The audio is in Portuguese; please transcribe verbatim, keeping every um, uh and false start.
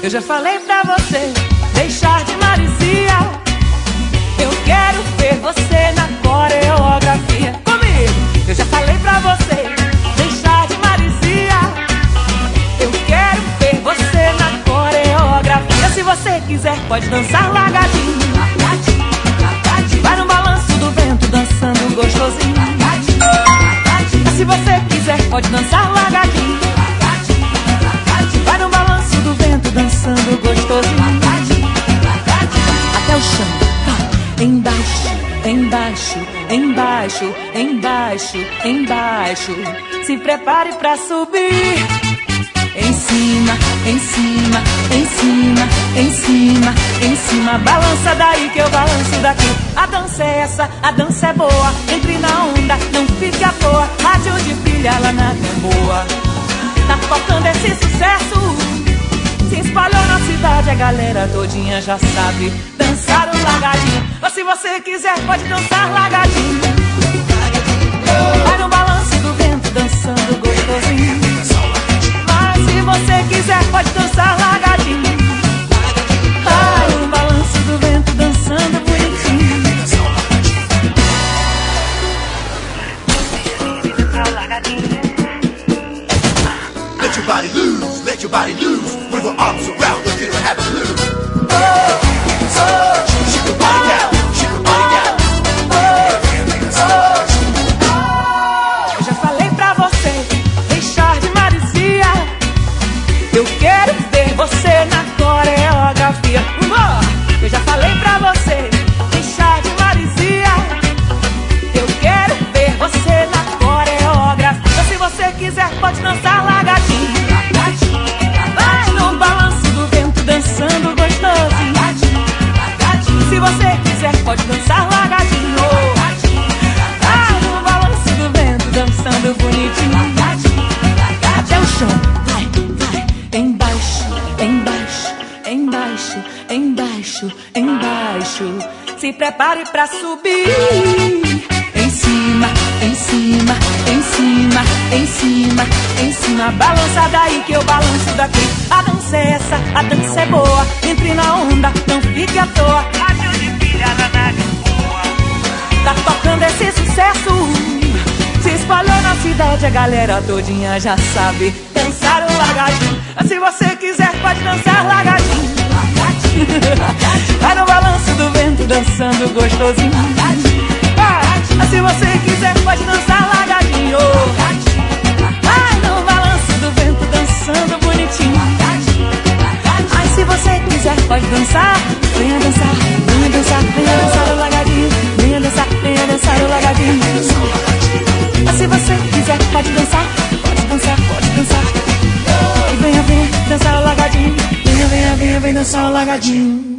Eu já falei pra você deixar de maricia. Eu quero ver você na coreografia. Comigo! Eu já falei pra você deixar de maricia. Eu quero ver você na coreografia. Se você quiser pode dançar largadinho. Vai no balanço do vento dançando gostosinho. Se você quiser pode dançar largadinho. Vai no balanço do vento dançando gostosinho. Até o chão, tá. Embaixo, embaixo, embaixo, embaixo, embaixo. Se prepare pra subir. Em cima, em cima, em cima, em cima, em cima. Balança daí que eu balanço daqui. A dança é essa, a dança é boa. Entre na onda, não fique à toa. Rádio de pilha lá na Gamboa. Tá tocando esse sucesso. Se espalhou na cidade, a galera todinha já sabe dançar o largadinho. Ou se você quiser pode dançar largadinho. Vai no balanço do vento dançando gostosinho. Se você quiser pode dançar largadinho. Vai no balanço do vento dançando bonitinho. Let your body loose, let your body loose. With your arms around the kid and have it loose. Oh, oh, shake your body down, shake your body down. Oh, oh. Eu já falei pra você deixar de maricia. Eu quero ver você na coreografia. Eu já falei pra você deixar de maricia. Eu quero ver você na coreografia. Então, se você quiser pode dançar largadinho. Vai no balanço do vento dançando gostosinho. Se você quiser pode dançar largadinho. Vai no balanço do vento dançando bonitinho. Até o chão. Embaixo, embaixo, embaixo, embaixo, embaixo. Se prepare pra subir. Em cima, em cima, em cima, em cima, em cima. Balança daí que eu balanço daqui. A dança é essa, a dança é boa. Entre na onda, não fique à toa. Rádio de pilha na Gamboa. Tá tocando esse sucesso. Se espalhou na cidade, a galera todinha já sabe dançar o largadinho. Se você quiser pode dançar largadinho. Vai no balanço do vento dançando gostosinho. Ah, se você quiser pode dançar largadinho. Vai no balanço do vento dançando bonitinho. Ai, se você quiser pode dançar. Venha dançar, venha dançar, venha dançar o largadinho. Venha dançar, venha dançar o largadinho. Se você quiser pode dançar, pode dançar, pode dançar. E venha, venha dançar o largadinho. Venha, venha, venha, venha dançar o largadinho.